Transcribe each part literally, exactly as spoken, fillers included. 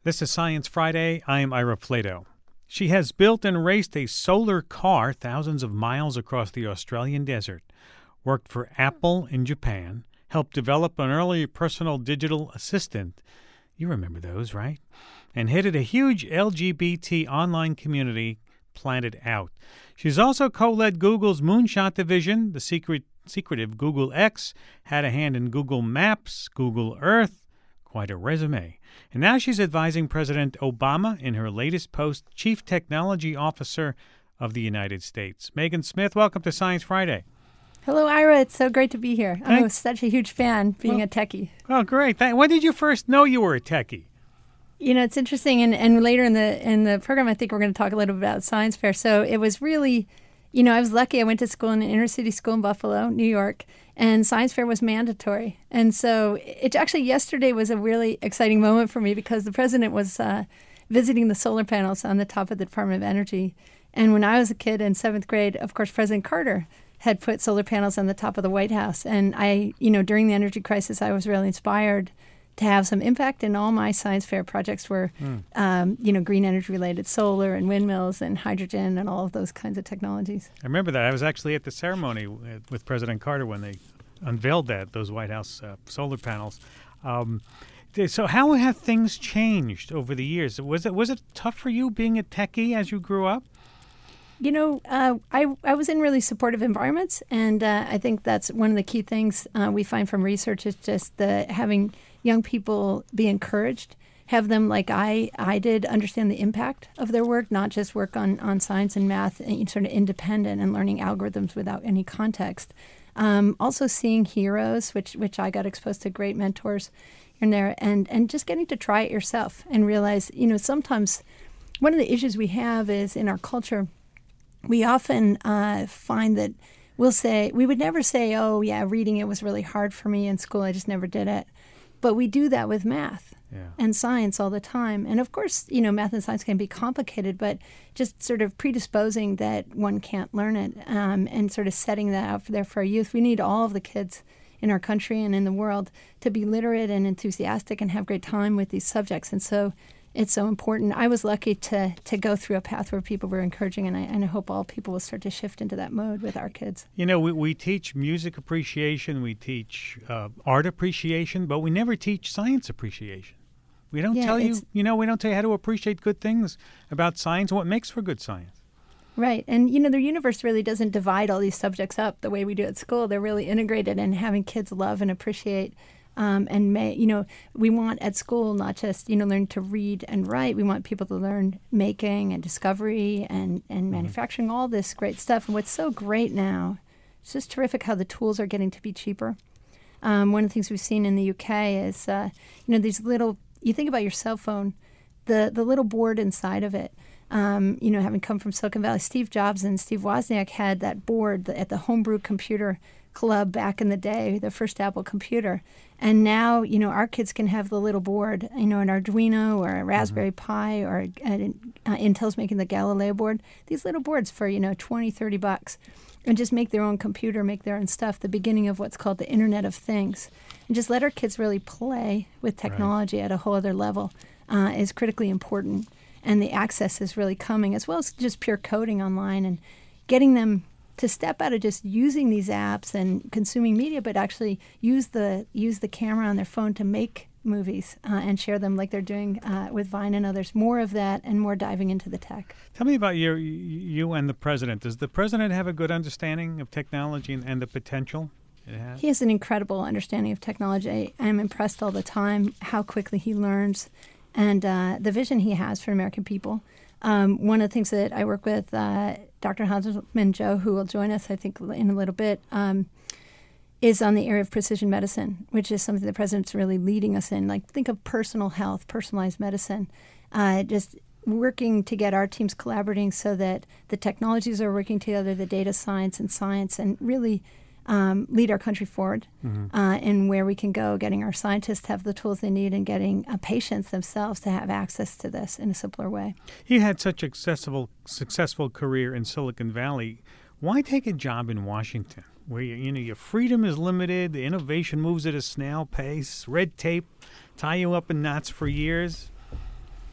This is Science Friday. I'm Ira Flato. She has built and raced a solar car thousands of miles across the Australian desert, worked for Apple in Japan, helped develop an early personal digital assistant. You remember those, right? And headed a huge L G B T online community, Planet Out. She's also co-led Google's Moonshot division, the secret, secretive Google X, had a hand in Google Maps, Google Earth. Quite a resume. And now she's advising President Obama in her latest post, Chief Technology Officer of the United States. Megan Smith, welcome to Science Friday. Hello, Ira. It's so great to be here. I'm Thanks. such a huge fan, being well, a techie. Oh, great. When did you first know you were a techie? You know, it's interesting, and, and later in the in the program, I think we're going to talk a little bit about science fair. So it was really, you know, I was lucky. I went to school in an inner city school in Buffalo, New York, and science fair was mandatory. And so it actually yesterday was a really exciting moment for me because the president was uh, visiting the solar panels on the top of the Department of Energy. And when I was a kid in seventh grade, of course, President Carter had put solar panels on the top of the White House. And I, you know, during the energy crisis, I was really inspired to have some impact, and all my science fair projects were, mm. um, you know, green energy related, solar and windmills and hydrogen and all of those kinds of technologies. I remember that. I was actually at the ceremony with President Carter when they unveiled that, those White House uh, solar panels. Um, so how have things changed over the years? Was it was it tough for you being a techie as you grew up? You know, uh, I, I was in really supportive environments, and uh, I think that's one of the key things uh, we find from research is just the having young people be encouraged, have them, like I I did, understand the impact of their work, not just work on, on science and math, and sort of independent and learning algorithms without any context. Um, also seeing heroes, which which I got exposed to great mentors in there, and, and just getting to try it yourself and realize, you know, sometimes one of the issues we have is in our culture, we often uh, find that we'll say, we would never say, oh, yeah, reading it was really hard for me in school. I just never did it. But we do that with math yeah. and science all the time. And of course, you know, math and science can be complicated, but just sort of predisposing that one can't learn it um, and sort of setting that out for there for our youth. We need all of the kids in our country and in the world to be literate and enthusiastic and have great time with these subjects. And so it's so important. I was lucky to to go through a path where people were encouraging, and I, and I hope all people will start to shift into that mode with our kids. You know, we, we teach music appreciation, we teach uh, art appreciation, but we never teach science appreciation. We don't yeah, tell you, you know, we don't tell you how to appreciate good things about science, what makes for good science. Right. And, you know, the universe really doesn't divide all these subjects up the way we do at school. They're really integrated, and having kids love and appreciate Um, and, may, you know, we want at school not just, you know, learn to read and write. We want people to learn making and discovery and, and mm-hmm. manufacturing, all this great stuff. And what's so great now, it's just terrific how the tools are getting to be cheaper. Um, one of the things we've seen in the U K is, uh, you know, these little, you think about your cell phone, the, the little board inside of it. Um, you know, having come from Silicon Valley, Steve Jobs and Steve Wozniak had that board at the Homebrew Computer Club back in the day, the first Apple computer. And now, you know, our kids can have the little board, you know, an Arduino or a Raspberry mm-hmm. Pi, or uh, Intel's making the Galileo board. These little boards for, you know, twenty, thirty bucks, and just make their own computer, make their own stuff, the beginning of what's called the Internet of Things. And just let our kids really play with technology right. at a whole other level uh, is critically important. And the access is really coming, as well as just pure coding online and getting them to step out of just using these apps and consuming media, but actually use the use the camera on their phone to make movies uh, and share them like they're doing uh, with Vine and others. More of that and more diving into the tech. Tell me about your, you and the president. Does the president have a good understanding of technology and, and the potential it has? He has an incredible understanding of technology. I am impressed all the time how quickly he learns and uh, the vision he has for American people. Um, one of the things that I work with uh, Doctor Hausman Joe, who will join us, I think, in a little bit, um, is on the area of precision medicine, which is something the president's really leading us in. Like, think of personal health, personalized medicine, uh, just working to get our teams collaborating so that the technologies are working together, the data science and science, and really um, lead our country forward mm-hmm. uh, in where we can go, getting our scientists to have the tools they need and getting uh, patients themselves to have access to this in a simpler way. You had such a successful, successful career in Silicon Valley. Why take a job in Washington where you, you know your freedom is limited, the innovation moves at a snail pace, red tape tie you up in knots for years?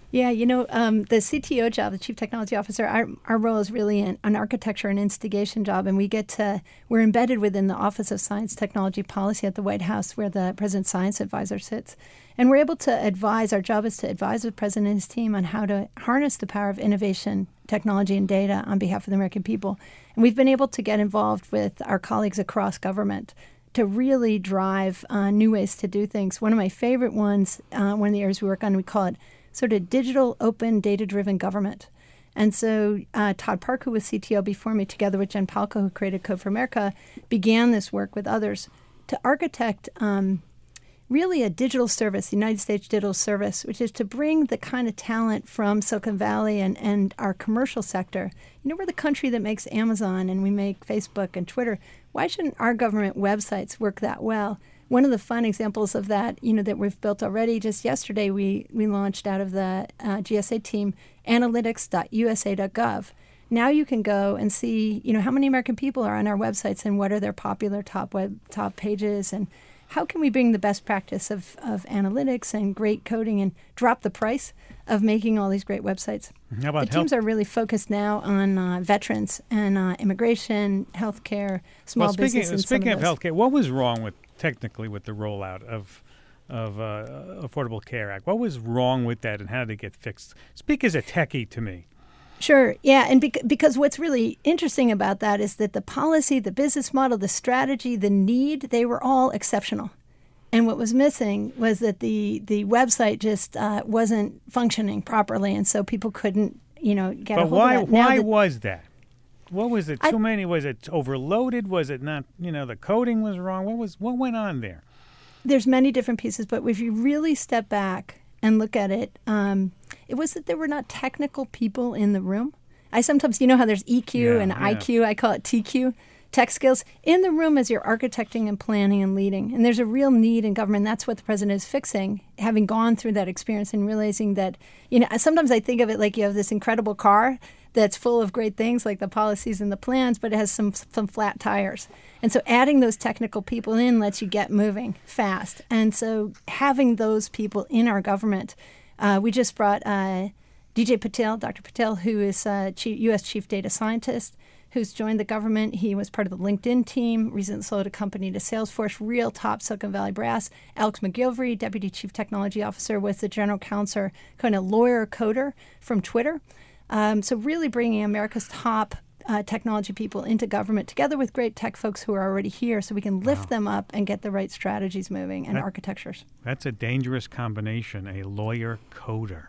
Yeah, you know, um, the C T O job, the Chief Technology Officer, our, our role is really an, an architecture and instigation job, and we get to, we're embedded within the Office of Science Technology Policy at the White House, where the President's Science Advisor sits. And we're able to advise, our job is to advise the President and his team on how to harness the power of innovation, technology, and data on behalf of the American people. And we've been able to get involved with our colleagues across government to really drive uh, new ways to do things. One of my favorite ones, uh, one of the areas we work on, we call it sort of digital, open, data-driven government. And so uh, Todd Park, who was C T O before me, together with Jen Palco, who created Code for America, began this work with others to architect um, really a digital service, the United States Digital Service, which is to bring the kind of talent from Silicon Valley and, and our commercial sector. You know, we're the country that makes Amazon and we make Facebook and Twitter. Why shouldn't our government websites work that well? One of the fun examples of that, you know, that we've built already, just yesterday we, we launched out of the uh, G S A team, analytics dot U S A dot gov. Now you can go and see, you know, how many American people are on our websites and what are their popular top web top pages, and how can we bring the best practice of, of analytics and great coding and drop the price of making all these great websites. How about the teams health? are really focused now on uh, veterans and uh, immigration, healthcare, small well, speaking, business. And speaking some of, of healthcare, what was wrong with technically with the rollout of of uh, Affordable Care Act? What was wrong with that, and how did it get fixed? Speak as a techie to me. Sure. Yeah. And bec- because what's really interesting about that is that the policy, the business model, the strategy, the need, they were all exceptional. And what was missing was that the, the website just uh, wasn't functioning properly. And so people couldn't, you know, get but a hold why, of that. Now why that, was that? What was it? Too I, many? Was it overloaded? Was it not, you know, the coding was wrong? What was what went on there? There's many different pieces, but if you really step back and look at it, um, it was that there were not technical people in the room. I sometimes, you know how there's E Q Yeah, and yeah. I Q, I call it T Q, tech skills, in the room as you're architecting and planning and leading. And there's a real need in government. That's what the president is fixing, having gone through that experience and realizing that, you know, sometimes I think of it like you have this incredible car that's full of great things like the policies and the plans, but it has some some flat tires. And so adding those technical people in lets you get moving fast. And so having those people in our government, uh, we just brought uh, D J Patel, Doctor Patel, who is uh, Chief, U S Chief Data Scientist, who's joined the government. He was part of the LinkedIn team, recently sold a company to Salesforce, real top Silicon Valley brass. Alex McGilvery, Deputy Chief Technology Officer, was the general counsel, kind of lawyer coder from Twitter. Um, so really bringing America's top uh, technology people into government together with great tech folks who are already here so we can lift Wow. them up and get the right strategies moving and That- architectures. That's a dangerous combination, a lawyer coder.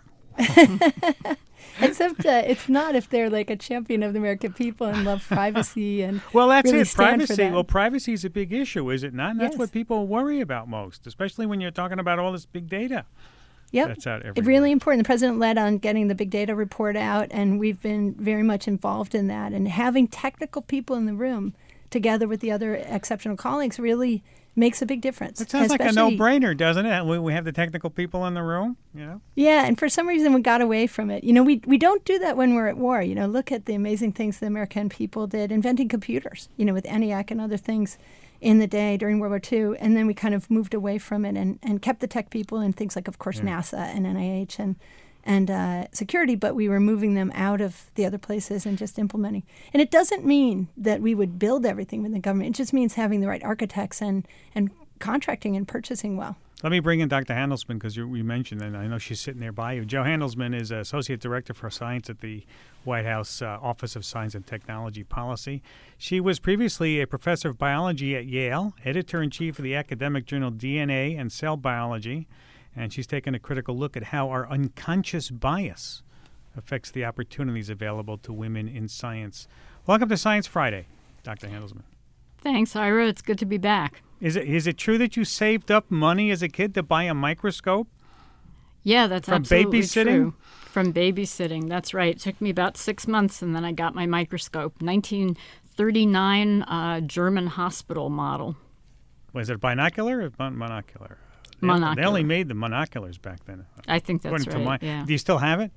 Except uh, it's not if they're like a champion of the American people and love privacy and Well, that's really it. stand for Privacy. that. Well, privacy is a big issue, is it not? And that's Yes. what people worry about most, especially when you're talking about all this big data. Yep. That's out It's everywhere. really important. The president led on getting the big data report out, and we've been very much involved in that. And having technical people in the room together with the other exceptional colleagues really makes a big difference. It sounds like a Especially- no-brainer, doesn't it? We, we have the technical people in the room, you know? Yeah, and for some reason we got away from it. You know, we we don't do that when we're at war. You know, look at the amazing things the American people did inventing computers, you know, with ENIAC and other things in the day during World War Two. And then we kind of moved away from it and, and kept the tech people in things like, of course, Yeah. NASA and N I H and and uh, security, but we were moving them out of the other places and just implementing. And it doesn't mean that we would build everything within the government. It just means having the right architects and, and contracting and purchasing well. Let me bring in Doctor Handelsman because you, you mentioned, and I know she's sitting there by you. Jo Handelsman is Associate Director for Science at the White House uh, Office of Science and Technology Policy. She was previously a professor of biology at Yale, editor-in-chief of the academic journal D N A and Cell Biology, and she's taken a critical look at how our unconscious bias affects the opportunities available to women in science. Welcome to Science Friday, Doctor Handelsman. Thanks, Ira. It's good to be back. Is it is it true that you saved up money as a kid to buy a microscope? Yeah, that's From absolutely babysitting? true. From babysitting, that's right. It took me about six months, and then I got my microscope. nineteen thirty-nine uh, German hospital model. Was it binocular or mon- monocular? They- They Monocular. only made the monoculars back then. I think that's according to right, my, yeah. Do you still have it?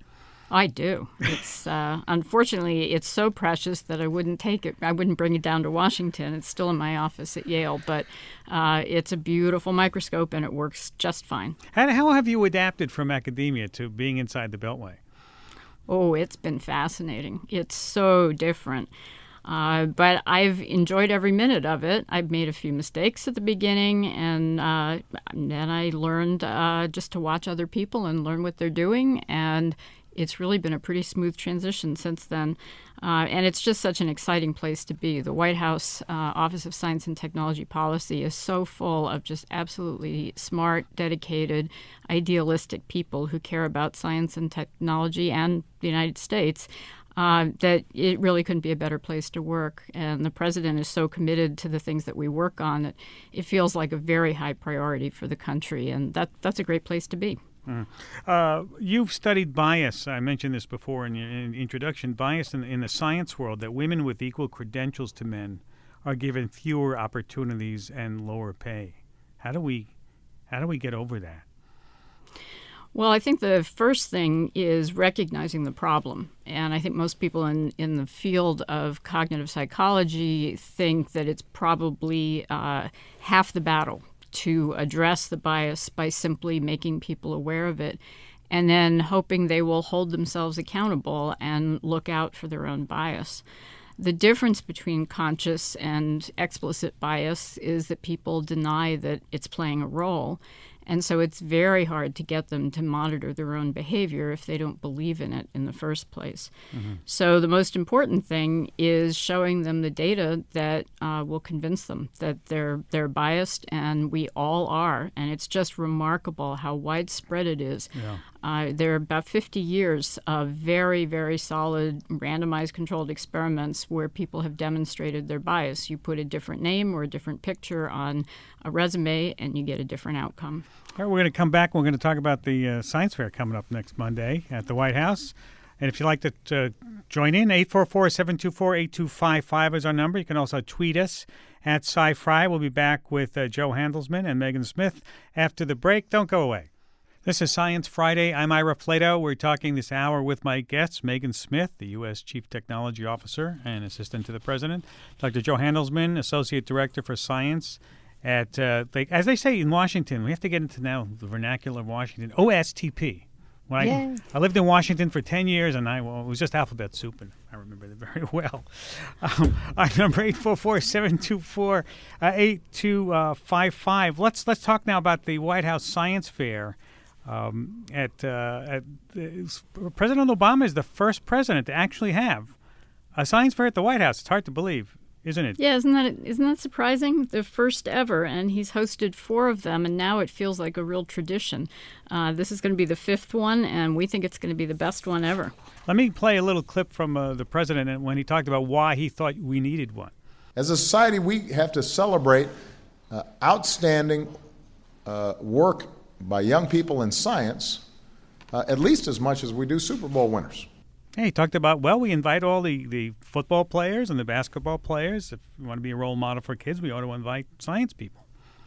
I do. It's uh, unfortunately it's so precious that I wouldn't take it. I wouldn't bring it down to Washington. It's still in my office at Yale, but uh, it's a beautiful microscope and it works just fine. How, how have you adapted from academia to being inside the Beltway? Oh, it's been fascinating. It's so different. Uh, but I've enjoyed every minute of it. I've made a few mistakes at the beginning, and, uh, and then I learned uh, just to watch other people and learn what they're doing, and it's really been a pretty smooth transition since then. Uh, and it's just such an exciting place to be. The White House uh, Office of Science and Technology Policy is so full of just absolutely smart, dedicated, idealistic people who care about science and technology and the United States. Uh, that it really couldn't be a better place to work. And the president is so committed to the things that we work on that it feels like a very high priority for the country. And that that's a great place to be. Mm. Uh, you've studied bias. I mentioned this before in your in introduction. Bias in, in the science world, that women with equal credentials to men are given fewer opportunities and lower pay. How do we, how do we get over that? Well, I think the first thing is recognizing the problem. And I think most people in, in the field of cognitive psychology think that it's probably uh, half the battle to address the bias by simply making people aware of it and then hoping they will hold themselves accountable and look out for their own bias. The difference between conscious and explicit bias is that people deny that it's playing a role. And so it's very hard to get them to monitor their own behavior if they don't believe in it in the first place. Mm-hmm. So the most important thing is showing them the data that uh, will convince them that they're they're biased, and we all are. And it's just remarkable how widespread it is. Yeah. Uh, there are about fifty years of very, very solid randomized controlled experiments where people have demonstrated their bias. You put a different name or a different picture on a resume and you get a different outcome. All right, we're going to come back. We're going to talk about the uh, science fair coming up next Monday at the White House. And if you'd like to uh, join in, eight four four, seven two four, eight two five five is our number. You can also tweet us at SciFri. We'll be back with uh, Joe Handelsman and Megan Smith after the break. Don't go away. This is Science Friday. I'm Ira Flato. We're talking this hour with my guests, Megan Smith, the U S Chief Technology Officer and Assistant to the President, Doctor Joe Handelsman, Associate Director for Science at, uh, they, as they say in Washington, we have to get into now the vernacular of Washington, O S T P. When I, I lived in Washington for ten years, and I well, it was just alphabet soup, and I remember it very well. Um, our number eight four four, seven two four, eight two five five. Let's let's talk now about the White House Science Fair. Um, at, uh, at uh, President Obama is the first president to actually have a science fair at the White House. It's hard to believe, isn't it? Yeah, isn't that isn't that surprising? The first ever, and he's hosted four of them, and now it feels like a real tradition. Uh, this is going to be the fifth one, and we think it's going to be the best one ever. Let me play a little clip from uh, the president when he talked about why he thought we needed one. As a society, we have to celebrate uh, outstanding uh, work by young people in science, uh, at least as much as we do Super Bowl winners. Hey, he talked about, well, we invite all the, the football players and the basketball players. If you want to be a role model for kids, we ought to invite science people.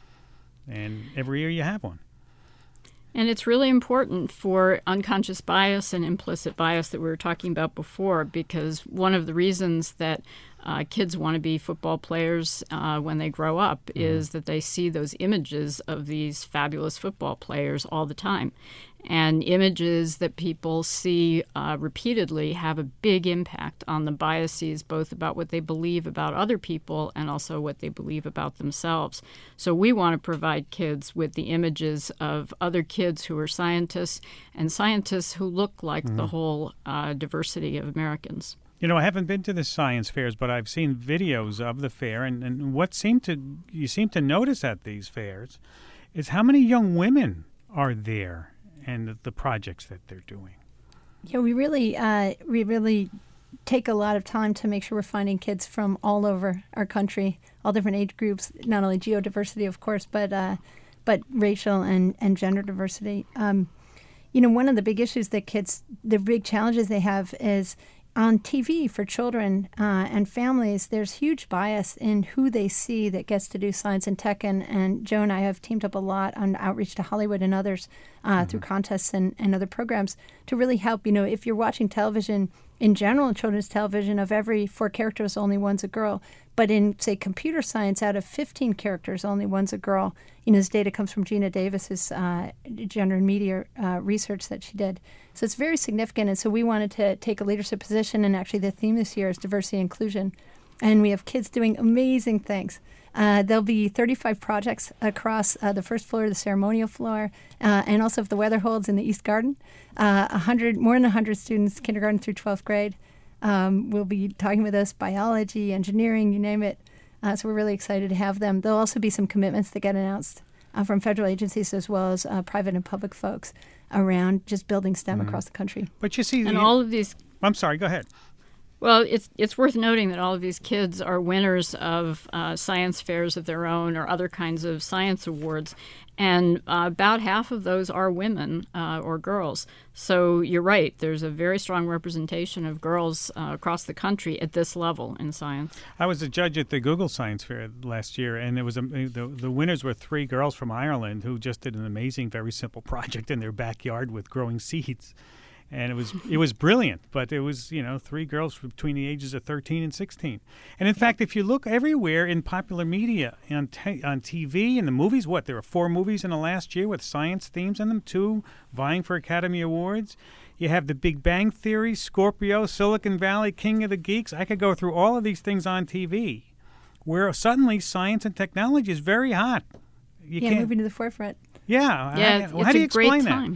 And every year you have one. And it's really important for unconscious bias and implicit bias that we were talking about before, because one of the reasons that uh, kids want to be football players uh, when they grow up mm-hmm. is that they see those images of these fabulous football players all the time. And images that people see uh, repeatedly have a big impact on the biases, both about what they believe about other people and also what they believe about themselves. So we want to provide kids with the images of other kids who are scientists and scientists who look like mm-hmm. the whole uh, diversity of Americans. You know, I haven't been to the science fairs, but I've seen videos of the fair, and, and what seemed to you seem to notice at these fairs is how many young women are there and the projects that they're doing. Yeah, we really uh, we really take a lot of time to make sure we're finding kids from all over our country, all different age groups, not only geodiversity, of course, but uh, but racial and, and gender diversity. Um, you know, one of the big issues that kids, the big challenges they have is on T V for children uh, and families, there's huge bias in who they see that gets to do science and tech. And, and Joe and I have teamed up a lot on outreach to Hollywood and others uh, mm-hmm. through contests and, and other programs to really help. You know, if you're watching television in general, children's television, of every four characters, only one's a girl. But in, say, computer science, out of fifteen characters, only one's a girl. You know, this data comes from Gina Davis's uh, gender and media uh, research that she did. So it's very significant. And so we wanted to take a leadership position. And actually the theme this year is diversity and inclusion. And we have kids doing amazing things. Uh, there'll be thirty-five projects across uh, the first floor, the ceremonial floor, uh, and also if the weather holds in the East Garden. Uh, one hundred, more than one hundred students, kindergarten through twelfth grade. Um, will be talking with us, biology, engineering, you name it. Uh, so we're really excited to have them. There'll also be some commitments that get announced uh, from federal agencies as well as uh, private and public folks around just building STEM mm-hmm. across the country. But you see, and you, all of these. I'm sorry. Go ahead. Well, it's it's worth noting that all of these kids are winners of uh, science fairs of their own or other kinds of science awards, and uh, about half of those are women uh, or girls. So you're right. There's a very strong representation of girls uh, across the country at this level in science. I was a judge at the Google Science Fair last year, and there was a, the the winners were three girls from Ireland who just did an amazing, very simple project in their backyard with growing seeds. And it was it was brilliant, but it was, you know, three girls between the ages of thirteen and sixteen. And in fact, if you look everywhere in popular media, on t- on T V, in the movies, what, there were four movies in the last year with science themes in them, two vying for Academy Awards. You have The Big Bang Theory, Scorpio, Silicon Valley, King of the Geeks. I could go through all of these things on T V, where suddenly science and technology is very hot. You yeah, can't, moving to the forefront. Yeah. Yeah, I, it's, how it's do you a great explain time. that?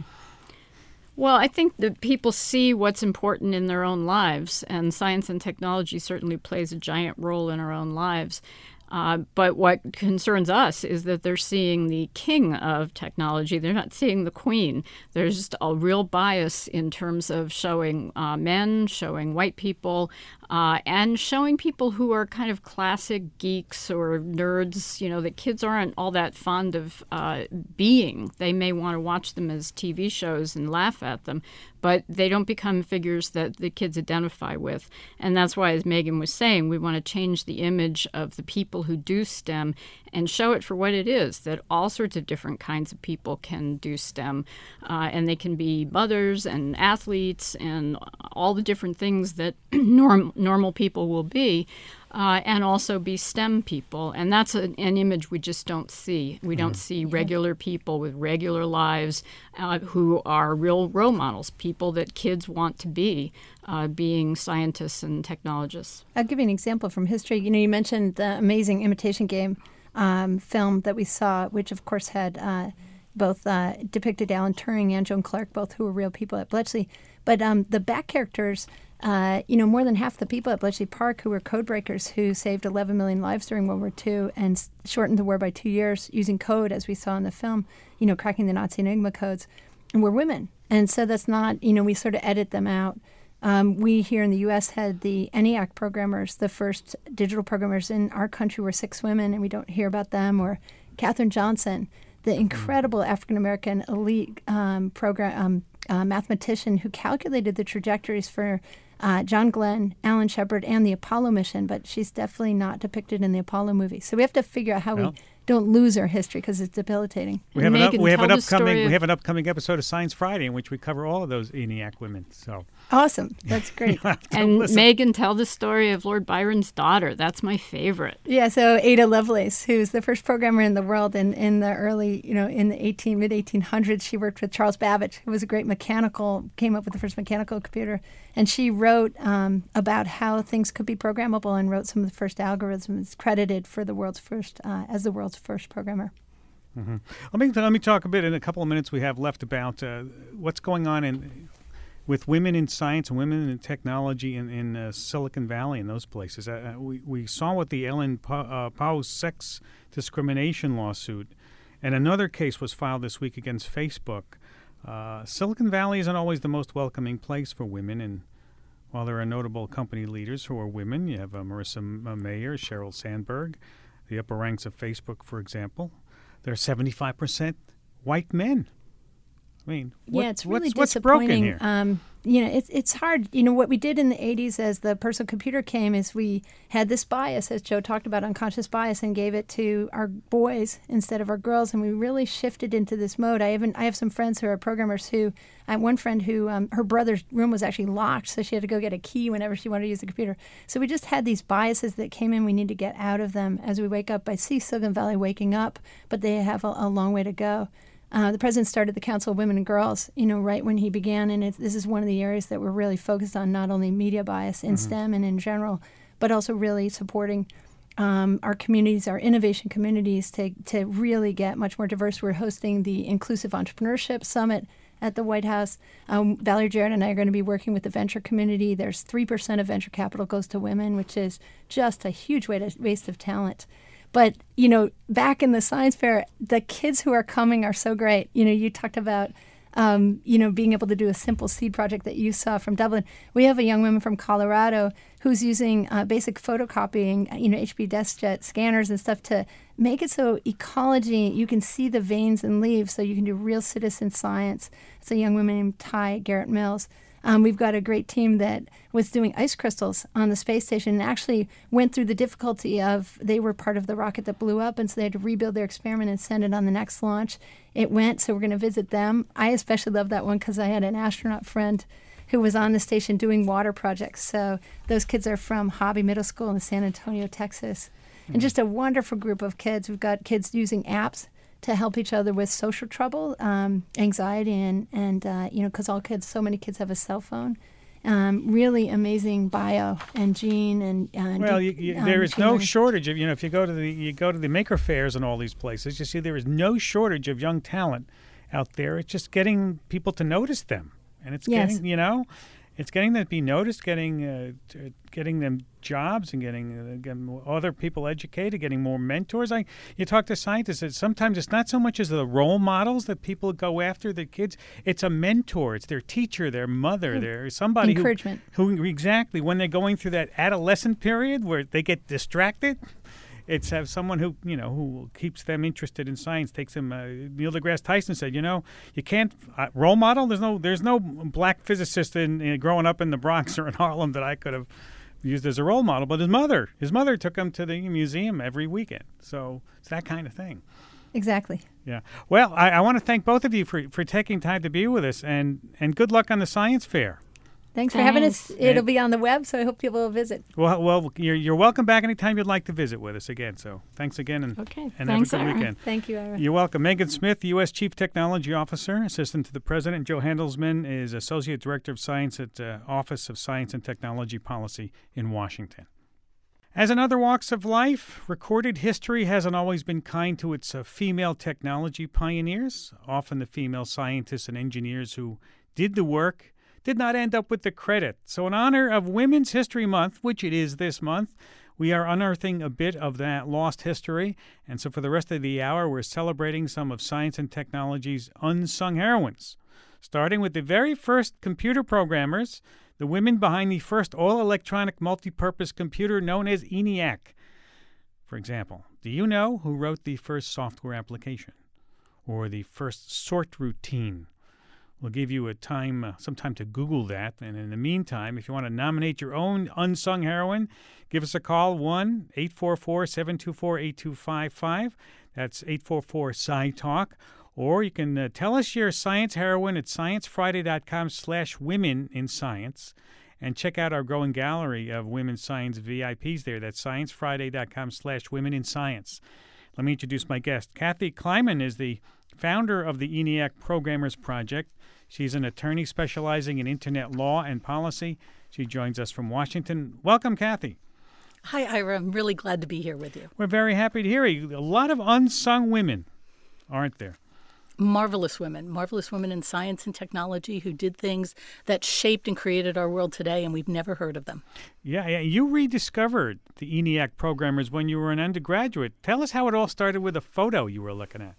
Well, I think that people see what's important in their own lives, and science and technology certainly plays a giant role in our own lives. Uh, but what concerns us is that they're seeing the king of technology. They're not seeing the queen. There's just a real bias in terms of showing uh, men, showing white people, uh, and showing people who are kind of classic geeks or nerds, you know, that kids aren't all that fond of uh, being. They may want to watch them as T V shows and laugh at them, but they don't become figures that the kids identify with. And that's why, as Megan was saying, we want to change the image of the people who do STEM and show it for what it is, that all sorts of different kinds of people can do STEM. Uh, and they can be mothers and athletes and all the different things that norm, normal people will be. Uh, and also be STEM people. And that's a, an image we just don't see. We don't see regular people with regular lives uh, who are real role models, people that kids want to be, uh, being scientists and technologists. I'll give you an example from history. You know, you mentioned the amazing Imitation Game um, film that we saw, which of course had uh, both uh, depicted Alan Turing and Joan Clark, both who were real people at Bletchley. But um, the back characters... Uh, you know, more than half the people at Bletchley Park who were code breakers who saved eleven million lives during World War Two and s- shortened the war by two years using code, as we saw in the film, you know, cracking the Nazi Enigma codes, and were women. And so that's not, you know, we sort of edit them out. Um, we here in the U S had the ENIAC programmers. The first digital programmers in our country were six women, and we don't hear about them. Or Katherine Johnson, the incredible African-American elite um, program um, uh, mathematician who calculated the trajectories for Uh, John Glenn, Alan Shepard, and the Apollo mission, but she's definitely not depicted in the Apollo movie. So we have to figure out how well, we don't lose our history because it's debilitating. We have, an, up, we have an upcoming of... we have an upcoming episode of Science Friday in which we cover all of those ENIAC women. So awesome, that's great. And listen. Megan, tell the story of Lord Byron's daughter. That's my favorite. Yeah, so Ada Lovelace, who's the first programmer in the world in, in the early, you know, in the eighteen mid eighteen hundreds, she worked with Charles Babbage, who was a great mechanical, came up with the first mechanical computer, and she wrote um, about how things could be programmable and wrote some of the first algorithms, credited for the world's first uh, as the world's first programmer. Mm-hmm. Let me let me talk a bit in a couple of minutes we have left about uh, what's going on in with women in science and women in technology in, in uh, Silicon Valley and those places. Uh, we we saw what the Ellen uh, Pao sex discrimination lawsuit, and another case was filed this week against Facebook. Uh, Silicon Valley isn't always the most welcoming place for women, and while there are notable company leaders who are women, you have uh, Marissa Mayer, Sheryl Sandberg, the upper ranks of Facebook, for example. There are seventy-five percent white men. I mean, what, yeah, it's really what's, what's broken disappointing. here? Um, you know, it's it's hard. You know, what we did in the eighties as the personal computer came is we had this bias, as Joe talked about, unconscious bias, and gave it to our boys instead of our girls, and we really shifted into this mode. I even I have some friends who are programmers who, I have one friend who, um, her brother's room was actually locked, so she had to go get a key whenever she wanted to use the computer. So we just had these biases that came in. We need to get out of them as we wake up. I see Silicon Valley waking up, but they have a, a long way to go. Uh, the president started the Council of Women and Girls, you know, right when he began, and it's, this is one of the areas that we're really focused on, not only media bias in mm-hmm. STEM and in general, but also really supporting um, our communities, our innovation communities, to to really get much more diverse. We're hosting the Inclusive Entrepreneurship Summit at the White House. Um, Valerie Jarrett and I are going to be working with the venture community. There's three percent of venture capital goes to women, which is just a huge waste of talent. But, you know, back in the science fair, the kids who are coming are so great. You know, you talked about, um, you know, being able to do a simple seed project that you saw from Dublin. We have a young woman from Colorado who's using uh, basic photocopying, you know, H P DeskJet scanners and stuff to make it so ecology, you can see the veins and leaves, so you can do real citizen science. It's a young woman named Ty Garrett Mills. Um, we've got a great team that was doing ice crystals on the space station and actually went through the difficulty of, they were part of the rocket that blew up, and so they had to rebuild their experiment and send it on the next launch. It went, so we're going to visit them. I especially love that one because I had an astronaut friend who was on the station doing water projects. So those kids are from Hobby Middle School in San Antonio, Texas. Mm-hmm. And just a wonderful group of kids. We've got kids using apps to help each other with social trouble, um, anxiety, and, and uh, you know, because all kids, so many kids have a cell phone. Um, really amazing bio and gene and uh, well, you, you, um, there is no learning. shortage of, you know, if you go to the you go to the maker fairs and all these places, you see there is no shortage of young talent out there. It's just getting people to notice them, and it's yes. getting, you know, it's getting them to be noticed, getting uh, t- getting them jobs, and getting, uh, getting other people educated, getting more mentors. I you talk to scientists, that sometimes it's not so much as the role models that people go after the kids. It's a mentor. It's their teacher, their mother, mm. their somebody encouragement. Who, who exactly when they're going through that adolescent period where they get distracted. It's have someone who, you know, who keeps them interested in science, takes them. Uh, Neil deGrasse Tyson said, you know, you can't uh, role model. There's no, there's no black physicist in, in growing up in the Bronx or in Harlem that I could have used as a role model. But his mother, his mother took him to the museum every weekend. So it's that kind of thing. Exactly. Yeah. Well, I, I want to thank both of you for for taking time to be with us, and and good luck on the science fair. Thanks for Thanks. having us. It'll be on the web, so I hope people will visit. Well, well, you're you're welcome back anytime you'd like to visit with us again. So thanks again, and okay. and Thanks, have a good Ira. weekend. Thank you, Ira. You're welcome. Megan Smith, U S Chief Technology Officer, Assistant to the President. Joe Handelsman is Associate Director of Science at uh, Office of Science and Technology Policy in Washington. As in other walks of life, recorded history hasn't always been kind to its uh, female technology pioneers. Often the female scientists and engineers who did the work did not end up with the credit. So in honor of Women's History Month, which it is this month, we are unearthing a bit of that lost history. And so for the rest of the hour, we're celebrating some of science and technology's unsung heroines, starting with the very first computer programmers, the women behind the first all-electronic multi-purpose computer known as ENIAC. For example, do you know who wrote the first software application or the first sort routine? We'll give you a time, uh, some time to Google that. And in the meantime, if you want to nominate your own unsung heroine, give us a call, one eight four four, seven two four, eight two five five. That's eight four four, S C I talk. Or you can uh, tell us your science heroine at sciencefriday.com slash women in science. And check out our growing gallery of women's science V I Ps there. That's sciencefriday.com slash women in science. Let me introduce my guest. Kathy Kleiman is the founder of the ENIAC Programmers Project. She's an attorney specializing in Internet law and policy. She joins us from Washington. Welcome, Kathy. Hi, Ira. I'm really glad to be here with you. We're very happy to hear you. A lot of unsung women, aren't there? Marvelous women, marvelous women in science and technology who did things that shaped and created our world today, and we've never heard of them. Yeah, yeah. You rediscovered the ENIAC programmers when you were an undergraduate. Tell us how it all started with a photo you were looking at.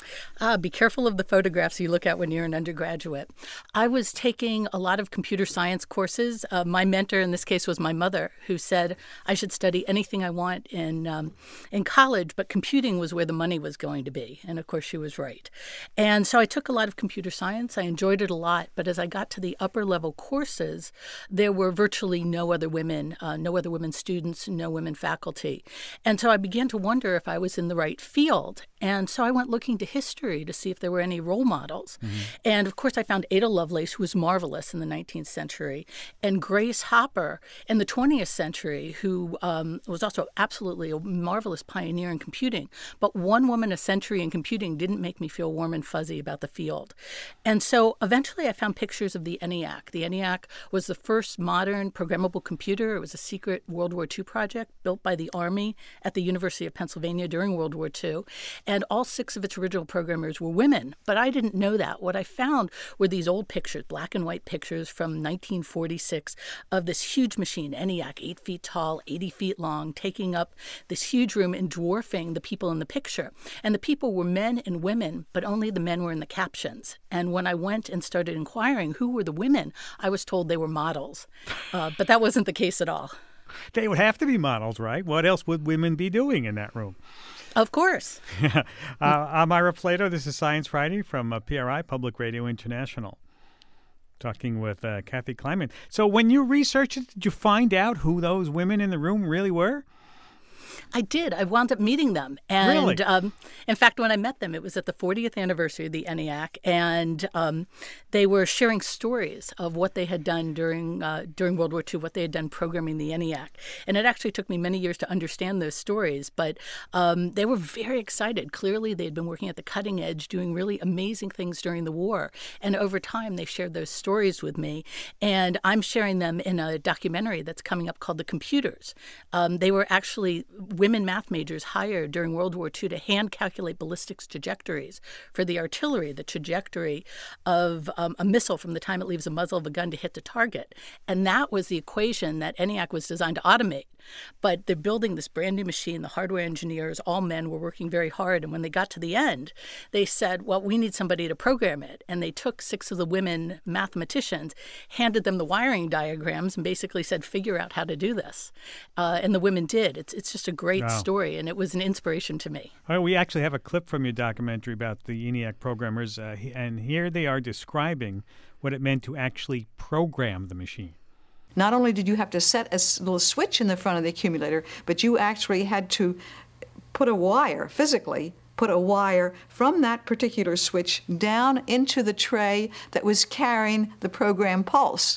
Uh, be careful of the photographs you look at when you're an undergraduate. I was taking a lot of computer science courses. Uh, my mentor in this case was my mother, who said I should study anything I want in um, in college, but computing was where the money was going to be. And of course, she was right. And so I took a lot of computer science. I enjoyed it a lot. But as I got to the upper level courses, there were virtually no other women, uh, no other women students, no women faculty. And so I began to wonder if I was in the right field. And so I went looking to history to see if there were any role models. Mm-hmm. And of course, I found Ada Lovelace, who was marvelous in the nineteenth century, and Grace Hopper in the twentieth century, who um, was also absolutely a marvelous pioneer in computing. But one woman a century in computing didn't make me feel warm and fuzzy about the field. And so eventually I found pictures of the ENIAC. The ENIAC was the first modern programmable computer. It was a secret World War Two project built by the Army at the University of Pennsylvania during World War Two. And all six of its original programmers were women. But I didn't know that. What I found were these old pictures, black and white pictures from nineteen forty-six of this huge machine, ENIAC, eight feet tall, eighty feet long, taking up this huge room and dwarfing the people in the picture. And the people were men and women, but only the men were in the captions. And when I went and started inquiring who were the women, I was told they were models. Uh, but that wasn't the case at all. They would have to be models, right? What else would women be doing in that room? Of course. uh, I'm Ira Flatow. This is Science Friday from uh, P R I, Public Radio International. Talking with uh, Kathy Kleiman. So when you researched it, did you find out who those women in the room really were? I did. I wound up meeting them. And really? um, in fact, when I met them, it was at the fortieth anniversary of the ENIAC, and um, they were sharing stories of what they had done during uh, during World War Two, what they had done programming the ENIAC. And it actually took me many years to understand those stories, but um, they were very excited. Clearly, they had been working at the cutting edge, doing really amazing things during the war. And over time, they shared those stories with me. And I'm sharing them in a documentary that's coming up called The Computers. Um, they were actually women math majors hired during World War Two to hand calculate ballistics trajectories for the artillery, the trajectory of um, a missile from the time it leaves the muzzle of a gun to hit the target. And that was the equation that ENIAC was designed to automate. But they're building this brand new machine. The hardware engineers, all men, were working very hard. And when they got to the end, they said, well, we need somebody to program it. And they took six of the women mathematicians, handed them the wiring diagrams, and basically said, figure out how to do this. Uh, and the women did. It's, it's just a great wow. story, and it was an inspiration to me. Well, we actually have a clip from your documentary about the ENIAC programmers, uh, and here they are describing what it meant to actually program the machine. Not only did you have to set a little switch in the front of the accumulator, but you actually had to put a wire, physically put a wire from that particular switch down into the tray that was carrying the program pulse.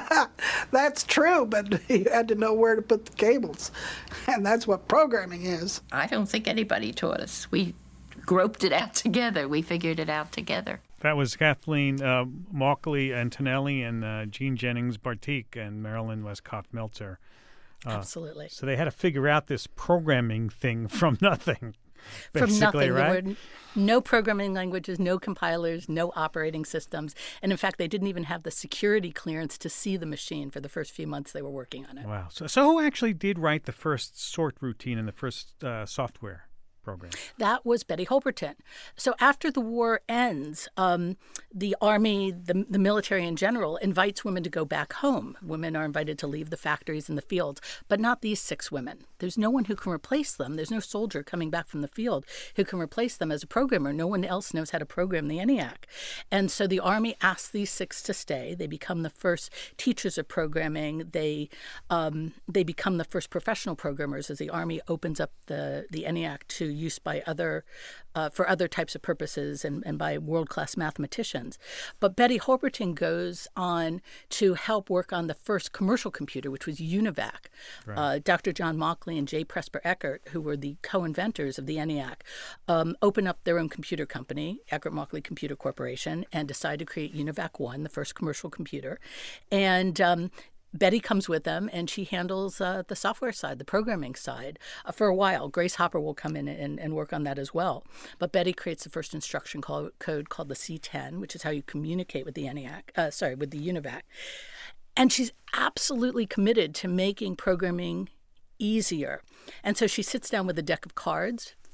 That's true, but you had to know where to put the cables, and that's what programming is. I don't think anybody taught us. We groped it out together. We figured it out together. That was Kathleen uh, Mauchly Antonelli and uh, Jean Jennings Bartik and Marilyn Westcott Meltzer. Uh, Absolutely. So they had to figure out this programming thing from nothing. From nothing. Right? There were no programming languages, no compilers, no operating systems. And in fact, they didn't even have the security clearance to see the machine for the first few months they were working on it. Wow. So, so who actually did write the first sort routine and the first uh, software program? That was Betty Holberton. So after the war ends, um, the Army, the, the military in general, invites women to go back home. Women are invited to leave the factories and the fields, but not these six women. There's no one who can replace them. There's no soldier coming back from the field who can replace them as a programmer. No one else knows how to program the ENIAC. And so the Army asks these six to stay. They become the first teachers of programming. They um, they become the first professional programmers as the Army opens up the, the ENIAC to use by other, uh, for other types of purposes and, and by world-class mathematicians. But Betty Holberton goes on to help work on the first commercial computer, which was UNIVAC. Right. Uh, Doctor John Mauchly and J. Presper Eckert, who were the co-inventors of the ENIAC, um, open up their own computer company, Eckert-Mauchly Computer Corporation, and decide to create UNIVAC one, the first commercial computer. And um, Betty comes with them, and she handles uh, the software side, the programming side, uh, for a while. Grace Hopper will come in and, and work on that as well. But Betty creates the first instruction call, code called the C ten, which is how you communicate with the ENIAC, uh, sorry, with the UNIVAC. And she's absolutely committed to making programming easier. And so she sits down with a deck of cards,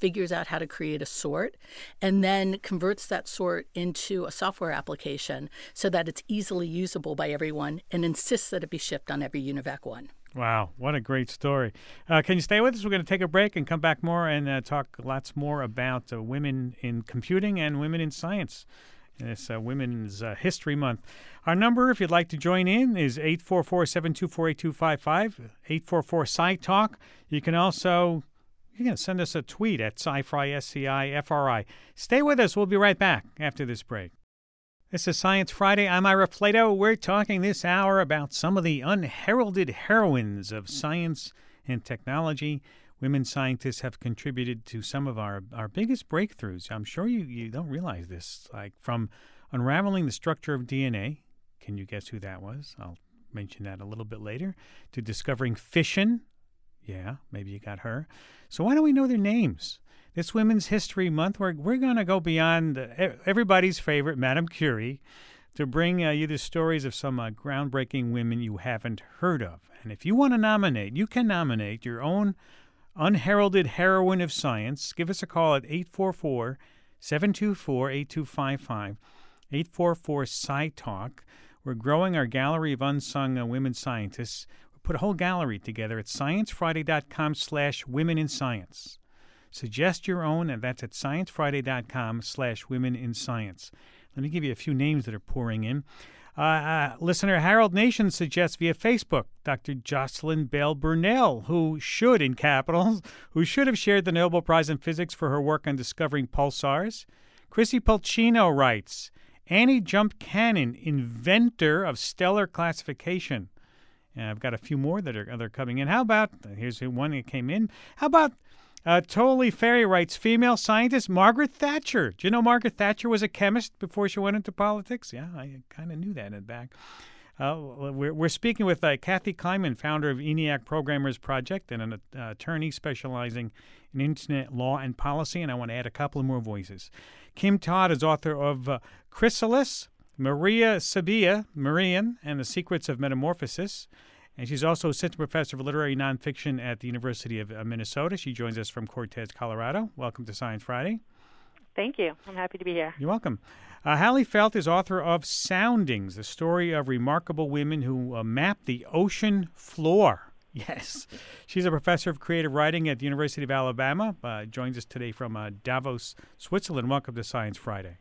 figures out how to create a sort, and then converts that sort into a software application so that it's easily usable by everyone and insists that it be shipped on every UNIVAC one. Wow, what a great story. Uh, can you stay with us? We're going to take a break and come back more and uh, talk lots more about uh, women in computing and women in science. This uh, Women's uh, History Month. Our number, if you'd like to join in, is eight four four, seven two four, eight two five five, eight four four, S C I talk. You can also you can send us a tweet at SciFri, S C I F R I. Stay with us. We'll be right back after this break. This is Science Friday. I'm Ira Flatow. We're talking this hour about some of the unheralded heroines of science and technology. Women scientists have contributed to some of our, our biggest breakthroughs. I'm sure you, you don't realize this, like from unraveling the structure of D N A. Can you guess who that was? I'll mention that a little bit later. To discovering fission. Yeah, maybe you got her. So why don't we know their names? This Women's History Month, we're, we're going to go beyond everybody's favorite, Madame Curie, to bring uh, you the stories of some uh, groundbreaking women you haven't heard of. And if you want to nominate, you can nominate your own unheralded heroine of science. Give us a call at eight four four, seven two four, eight two five five, eight four four, S C I talk. We're growing our gallery of unsung uh, women scientists. We put a whole gallery together at sciencefriday.com slash women in science. Suggest your own, and that's at sciencefriday.com slash women in science. Let me give you a few names that are pouring in. Uh, uh, listener Harold Nation suggests via Facebook Doctor Jocelyn Bell Burnell, who should, in capitals, who should have shared the Nobel Prize in Physics for her work on discovering pulsars. Chrissy Pulcino writes, Annie Jump Cannon, inventor of stellar classification. And I've got a few more that are, that are coming in. How about, here's one that came in. How about Uh, Totally Ferry writes, female scientist Margaret Thatcher. Do you know Margaret Thatcher was a chemist before she went into politics? Yeah, I kind of knew that in the back. Uh, we're, we're speaking with uh, Kathy Kleiman, founder of ENIAC Programmers Project and an uh, attorney specializing in internet law and policy, and I want to add a couple of more voices. Kim Todd is author of uh, Chrysalis, Maria Sabia, Marian, and the Secrets of Metamorphosis. And she's also assistant professor of literary nonfiction at the University of Minnesota. She joins us from Cortez, Colorado. Welcome to Science Friday. Thank you. I'm happy to be here. You're welcome. Uh, Hallie Felt is author of Soundings, the story of remarkable women who uh, map the ocean floor. Yes. She's a professor of creative writing at the University of Alabama. Uh, joins us today from uh, Davos, Switzerland. Welcome to Science Friday.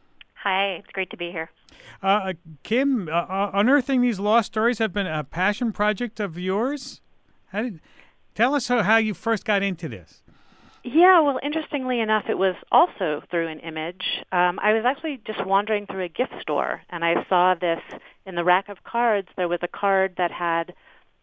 Hi, it's great to be here. Uh, Kim, uh, uh, unearthing these lost stories have been a passion project of yours. How did, tell us how, how you first got into this. Yeah, well, interestingly enough, it was also through an image. Um, I was actually just wandering through a gift store, and I saw this in the rack of cards. There was a card that had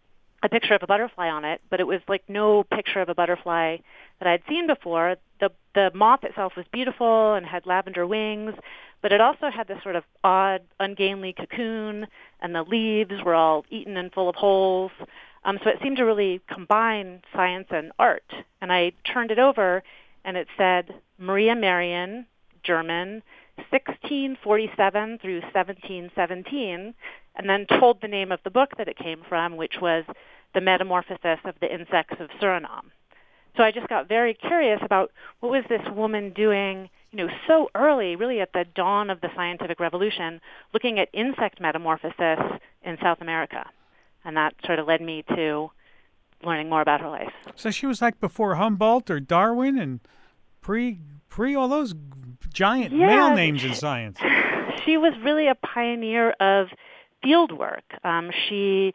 a picture of a butterfly on it, but it was like no picture of a butterfly that I'd seen before. The the moth itself was beautiful and had lavender wings, but it also had this sort of odd, ungainly cocoon, and the leaves were all eaten and full of holes. Um, so it seemed to really combine science and art. And I turned it over, and it said Maria Marian, German, sixteen forty-seven through seventeen seventeen, and then told the name of the book that it came from, which was The Metamorphosis of the Insects of Suriname. So I just got very curious about what was this woman doing, you know, so early, really at the dawn of the scientific revolution, looking at insect metamorphosis in South America. And that sort of led me to learning more about her life. So she was like before Humboldt or Darwin and pre pre all those giant yeah, male names in science. She was really a pioneer of field work. Um, she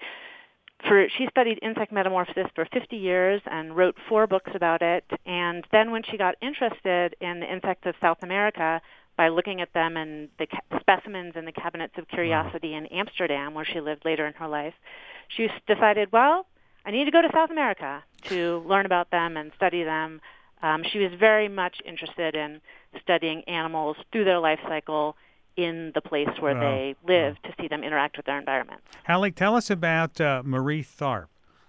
for she studied insect metamorphosis for fifty years and wrote four books about it. And then when she got interested in the insects of South America by looking at them and the ca- specimens in the Cabinets of Curiosity wow. in Amsterdam, where she lived later in her life, she decided, well, I need to go to South America to learn about them and study them. Um, she was very much interested in studying animals through their life cycle in the place where wow. they live wow. to see them interact with their environment. Hallie, tell us about uh, Marie Tharp.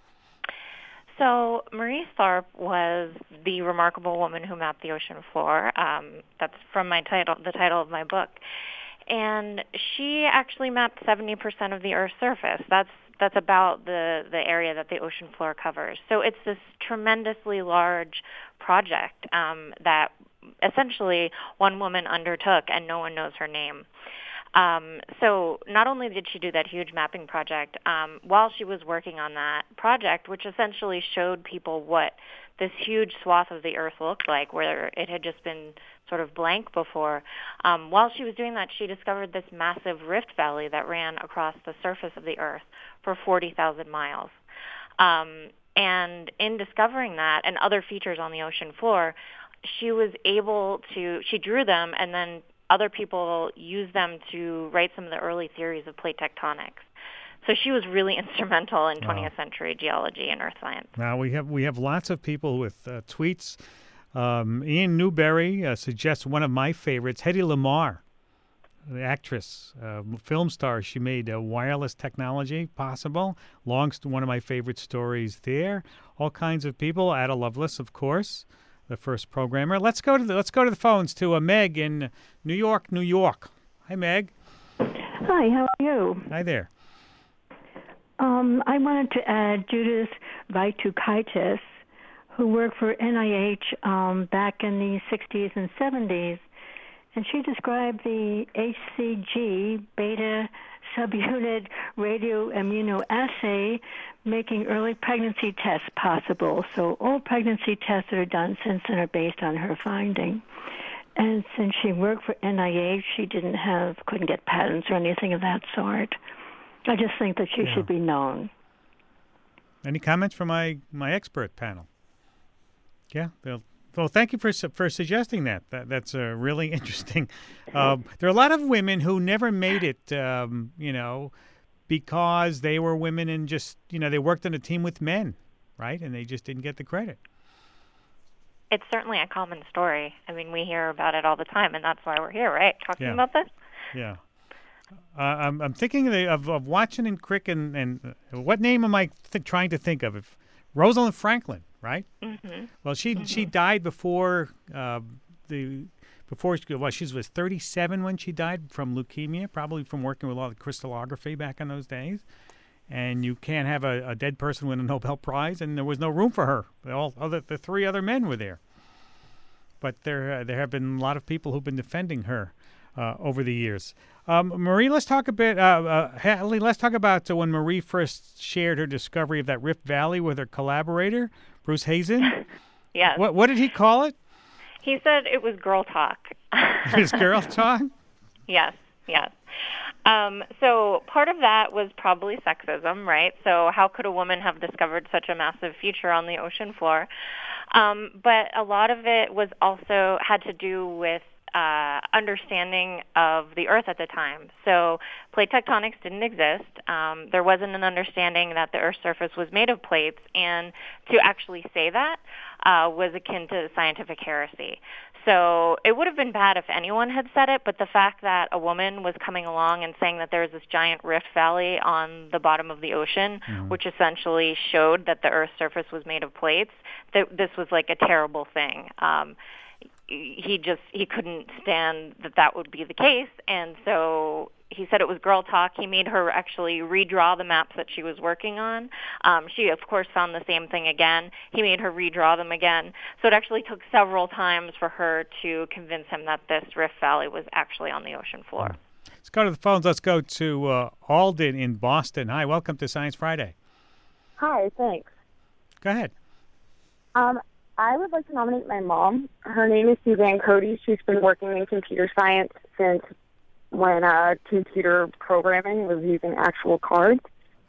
So Marie Tharp was the remarkable woman who mapped the ocean floor. Um, that's from my title, the title of my book. and she actually mapped seventy percent of the Earth's surface. That's that's about the, the area that the ocean floor covers. So it's this tremendously large project um, that essentially one woman undertook, and no one knows her name. Um, so not only did she do that huge mapping project, um, while she was working on that project, which essentially showed people what this huge swath of the Earth looked like, where it had just been sort of blank before, um, while she was doing that, she discovered this massive rift valley that ran across the surface of the Earth for forty thousand miles. Um, and in discovering that and other features on the ocean floor, she was able to, she drew them, and then other people used them to write some of the early theories of plate tectonics. So she was really instrumental in twentieth wow. century geology and earth science. Now we have we have lots of people with uh, tweets. Um, Ian Newberry uh, suggests one of my favorites, Hedy Lamarr, the actress, uh, film star. She made uh, wireless technology possible. Long, one of my favorite stories there. All kinds of people. Ada Lovelace, of course, the first programmer. Let's go to the let's go to the phones to uh, Meg in New York, New York. Hi, Meg. Hi. How are you? Hi there. Um, I wanted to add Judith Vaitukaitis, who worked for N I H um, back in the sixties and seventies, and she described the H C G beta subunit radioimmunoassay making early pregnancy tests possible. So all pregnancy tests that are done since then are based on her finding. And since she worked for N I H, she didn't have, couldn't get patents or anything of that sort. I just think that she yeah. should be known. Any comments from my, my expert panel? Yeah. Well, thank you for for suggesting that. that that's uh, really interesting. Uh, there are a lot of women who never made it, um, you know, because they were women and just, you know, they worked on a team with men, right? And they just didn't get the credit. It's certainly a common story. I mean, we hear about it all the time, and that's why we're here, right? Talking yeah. about this? Yeah. Uh, I'm, I'm thinking of, the, of, of Watson and Crick, and, and uh, what name am I th- trying to think of? If Rosalind Franklin, right? Mm-hmm. Well, she mm-hmm. she died before uh, the before she, well, she was thirty-seven when she died from leukemia, probably from working with a lot of crystallography back in those days. And you can't have a, a dead person win a Nobel Prize, and there was no room for her. They all other the three other men were there. But there uh, there have been a lot of people who've been defending her uh, over the years. Um, Marie, let's talk a bit. Uh, uh, Hadley, let's talk about uh, when Marie first shared her discovery of that Rift Valley with her collaborator, Bruce Hazen. Yes. What what did he call it? He said it was girl talk. It was girl talk? Yes, yes. Um, so part of that was probably sexism, right? So how could a woman have discovered such a massive feature on the ocean floor? Um, but a lot of it was also had to do with Uh, understanding of the Earth at the time. So plate tectonics didn't exist. Um, there wasn't an understanding that the Earth's surface was made of plates, and to actually say that uh, was akin to scientific heresy. So it would have been bad if anyone had said it, but the fact that a woman was coming along and saying that there was this giant rift valley on the bottom of the ocean, mm-hmm. which essentially showed that the Earth's surface was made of plates, that this was like a terrible thing. Um, he just he couldn't stand that that would be the case, and so he said it was girl talk. He made her actually redraw the maps that she was working on. Um, she, of course, found the same thing again. He made her redraw them again. So it actually took several times for her to convince him that this Rift Valley was actually on the ocean floor. Let's go to the phones. Let's go to uh, Alden in Boston. Hi, welcome to Science Friday. Hi, thanks. Go ahead. Um. I would like to nominate my mom. Her name is Suzanne Cody. She's been working in computer science since when uh, computer programming was using actual cards.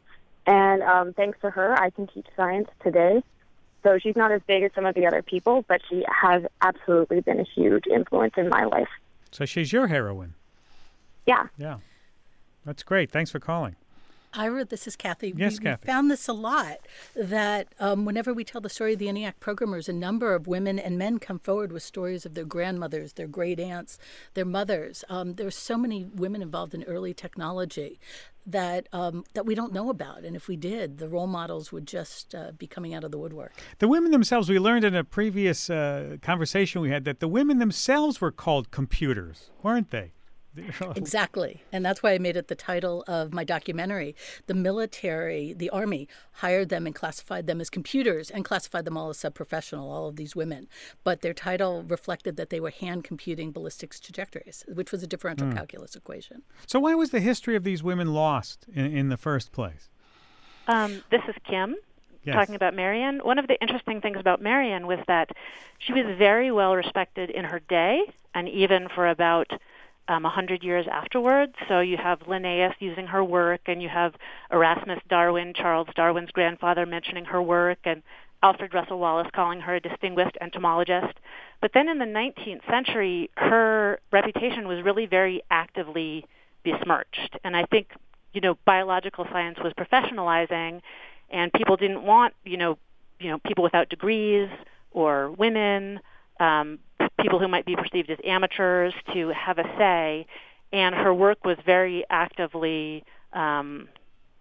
And um, thanks to her, I can teach science today. So she's not as big as some of the other people, but she has absolutely been a huge influence in my life. So she's your heroine. Yeah. Yeah. That's great. Thanks for calling. Ira, this is Kathy. Yes, we, Kathy. We found this a lot, that um, whenever we tell the story of the ENIAC programmers, a number of women and men come forward with stories of their grandmothers, their great aunts, their mothers. Um, there's so many women involved in early technology that um, that we don't know about. And if we did, the role models would just uh, be coming out of the woodwork. The women themselves, we learned in a previous uh, conversation we had that the women themselves were called computers, weren't they? Exactly. And that's why I made it the title of my documentary. The military, the Army, hired them and classified them as computers and classified them all as subprofessional, all of these women. But their title reflected that they were hand computing ballistics trajectories, which was a differential mm. calculus equation. So why was the history of these women lost in, in the first place? Um, this is Kim. Yes. Talking about Marian. One of the interesting things about Marian was that she was very well respected in her day and even for about um, one hundred years afterwards. So you have Linnaeus using her work, and you have Erasmus Darwin, Charles Darwin's grandfather, mentioning her work, and Alfred Russel Wallace calling her a distinguished entomologist. But then in the nineteenth century, her reputation was really very actively besmirched. And I think, you know, biological science was professionalizing, and people didn't want, you know, you know, people without degrees or women, um, people who might be perceived as amateurs to have a say. And her work was very actively um,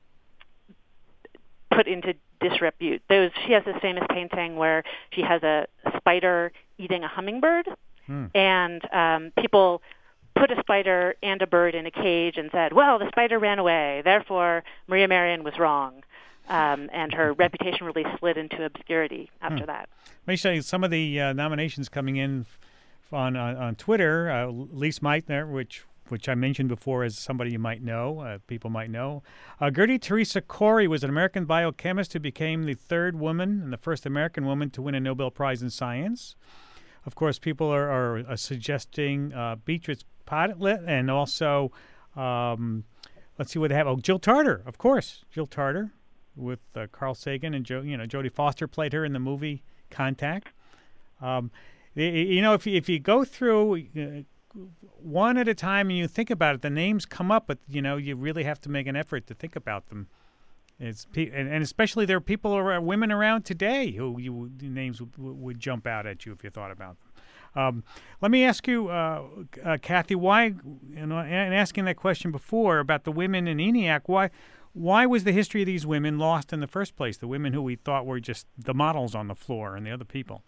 put into disrepute. Those, she has this famous painting where she has a spider eating a hummingbird, hmm. and um, people put a spider and a bird in a cage and said, well, the spider ran away, therefore Maria Marian was wrong. Um, and her reputation really slid into obscurity after hmm. that. Let me show you some of the uh, nominations coming in on on, on Twitter. Uh, Lise Meitner, which which I mentioned before as somebody you might know, uh, people might know. Uh, Gertie Teresa Corey was an American biochemist who became the third woman and the first American woman to win a Nobel Prize in Science. Of course, people are, are uh, suggesting uh, Beatrice Potlett and also, um, let's see what they have. Oh, Jill Tarter, of course, Jill Tarter. With uh, Carl Sagan and jo- you know Jodie Foster played her in the movie Contact. Um, you know, if you, if you go through uh, one at a time and you think about it, the names come up, but you know you really have to make an effort to think about them. It's pe- and, and especially there are people or women around today who you names would, would jump out at you if you thought about them. Um, let me ask you, uh, uh, Kathy, why? You know, and asking that question before about the women in ENIAC, why? Why was the history of these women lost in the first place, the women who we thought were just the models on the floor and the other people?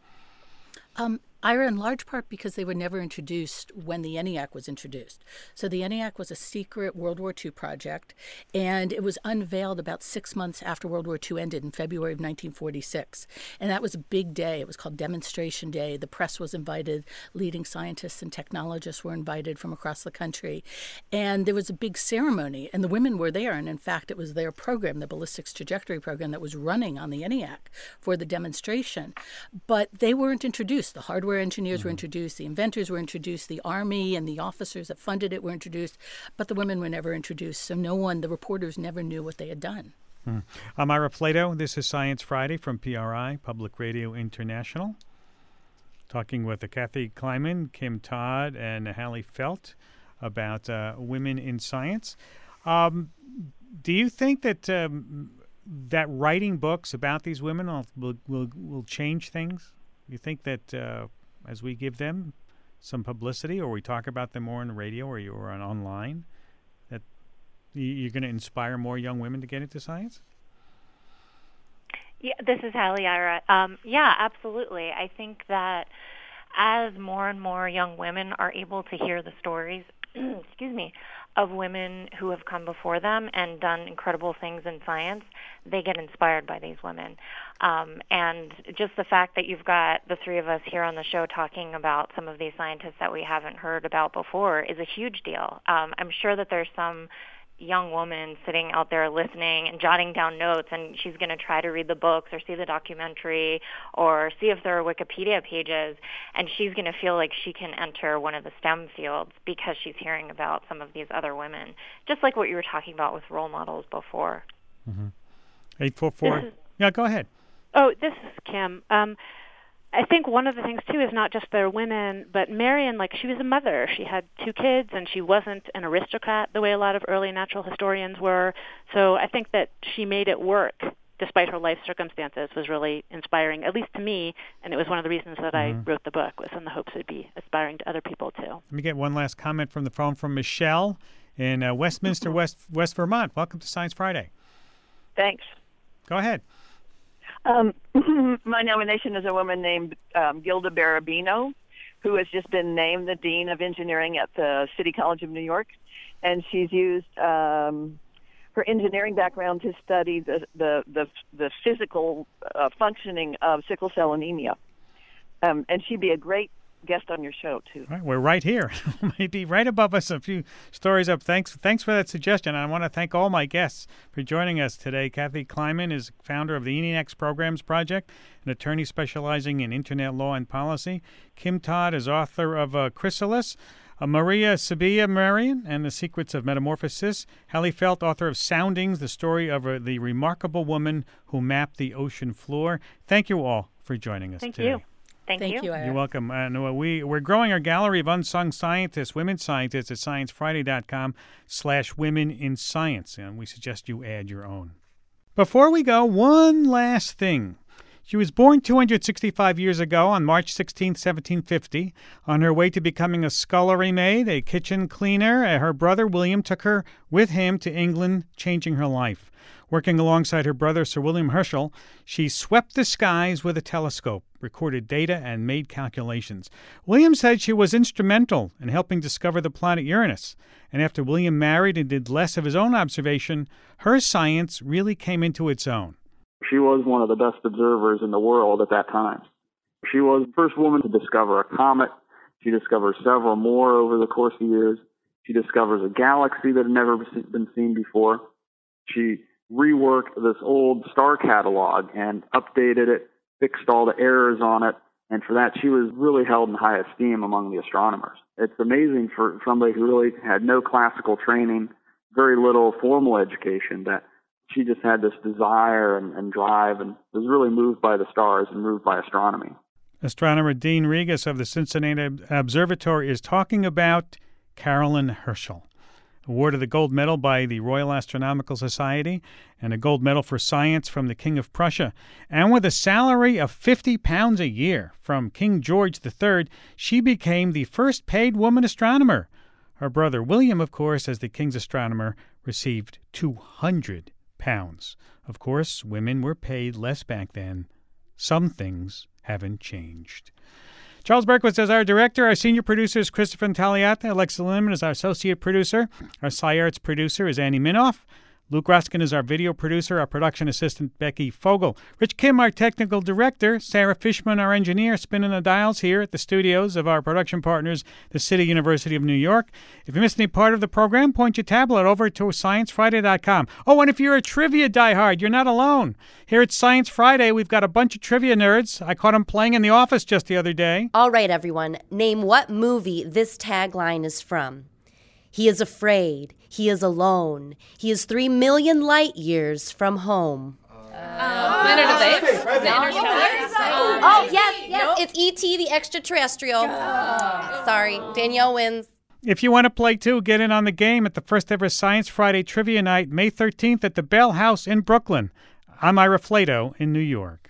Um, Ira, in large part because they were never introduced when the ENIAC was introduced. So the ENIAC was a secret World War Two project, and it was unveiled about six months after World War Two ended in February of nineteen forty-six. And that was a big day. It was called Demonstration Day. The press was invited. Leading scientists and technologists were invited from across the country. And there was a big ceremony, and the women were there. And in fact, it was their program, the Ballistics Trajectory Program, that was running on the ENIAC for the demonstration. But they weren't introduced. The hardware engineers mm-hmm. were introduced, the inventors were introduced, the Army and the officers that funded it were introduced, but the women were never introduced. So no one, the reporters never knew what they had done. Mm. I'm Ira Flatow. This is Science Friday from P R I, Public Radio International. Talking with Kathy Kleiman, Kim Todd, and Hallie Felt about uh, women in science. Um, do you think that um, that writing books about these women will will, will change things? You think that uh, as we give them some publicity, or we talk about them more on the radio or you're on online, that you're going to inspire more young women to get into science? Yeah, this is Hallie Ira. Um, yeah, absolutely. I think that as more and more young women are able to hear the stories, excuse me, of women who have come before them and done incredible things in science, they get inspired by these women. Um, and just the fact that you've got the three of us here on the show talking about some of these scientists that we haven't heard about before is a huge deal. Um, I'm sure that there's some young woman sitting out there listening and jotting down notes, and she's going to try to read the books or see the documentary or see if there are Wikipedia pages, and she's going to feel like she can enter one of the STEM fields because she's hearing about some of these other women, just like what you were talking about with role models before. Mm-hmm. eight four four. Yeah, go ahead. Oh, this is Kim. Um, I think one of the things, too, is not just they're women, but Marian, like, she was a mother. She had two kids, and she wasn't an aristocrat the way a lot of early natural historians were. So I think that she made it work, despite her life circumstances, was really inspiring, at least to me, and it was one of the reasons that mm-hmm. I wrote the book, was in the hopes it would be inspiring to other people, too. Let me get one last comment from the phone from Michelle in uh, Westminster, West, West Vermont. Welcome to Science Friday. Thanks. Go ahead. Um, my nomination is a woman named um, Gilda Berabino, who has just been named the Dean of Engineering at the City College of New York. And she's used um, her engineering background to study the, the, the, the physical uh, functioning of sickle cell anemia. Um, and she'd be a great guest on your show, too. Right, we're right here. Maybe right above us, a few stories up. Thanks thanks for that suggestion. I want to thank all my guests for joining us today. Kathy Kleiman is founder of the E N E X Programs Project, an attorney specializing in Internet law and policy. Kim Todd is author of uh, Chrysalis. Uh, Maria Sabia Marian and the Secrets of Metamorphosis. Hallie Felt, author of Soundings, the story of uh, the remarkable woman who mapped the ocean floor. Thank you all for joining us Thank today. you. Thank, Thank you. you, Ira. You're welcome. And uh, we, we're growing our gallery of unsung scientists, women scientists, at science friday dot com slash women in science. And we suggest you add your own. Before we go, one last thing. She was born two hundred sixty-five years ago on March sixteenth, seventeen fifty. On her way to becoming a scullery maid, a kitchen cleaner, uh, her brother William took her with him to England, changing her life. Working alongside her brother, Sir William Herschel, she swept the skies with a telescope, recorded data, and made calculations. William said she was instrumental in helping discover the planet Uranus. And after William married and did less of his own observation, her science really came into its own. She was one of the best observers in the world at that time. She was the first woman to discover a comet. She discovers several more over the course of years. She discovers a galaxy that had never been seen before. She reworked this old star catalog and updated it, fixed all the errors on it, and for that she was really held in high esteem among the astronomers. It's amazing for somebody who really had no classical training, very little formal education, that she just had this desire and, and drive and was really moved by the stars and moved by astronomy. Astronomer Dean Regas of the Cincinnati Observatory is talking about Caroline Herschel. Awarded the gold medal by the Royal Astronomical Society and a gold medal for science from the King of Prussia. And with a salary of fifty pounds a year from King George the Third, she became the first paid woman astronomer. Her brother William, of course, as the king's astronomer, received two hundred pounds. Of course, women were paid less back then. Some things haven't changed. Charles Berkowitz is our director. Our senior producer is Christopher Intagliata. Alexa Lindemann is our associate producer. Our SciArts producer is Annie Minoff. Luke Ruskin is our video producer. Our production assistant, Becky Fogel. Rich Kim, our technical director. Sarah Fishman, our engineer, spinning the dials here at the studios of our production partners, the City University of New York. If you missed any part of the program, point your tablet over to science friday dot com. Oh, and if you're a trivia diehard, you're not alone. Here at Science Friday, we've got a bunch of trivia nerds. I caught them playing in the office just the other day. All right, everyone. Name what movie this tagline is from. He is afraid. He is alone. He is three million light years from home. Uh, Planet of the Apes? Oh, yes, yes. It's E T the extraterrestrial. Sorry, Danielle wins. If you want to play too, get in on the game at the first ever Science Friday Trivia Night, May thirteenth at the Bell House in Brooklyn. I'm Ira Flato in New York.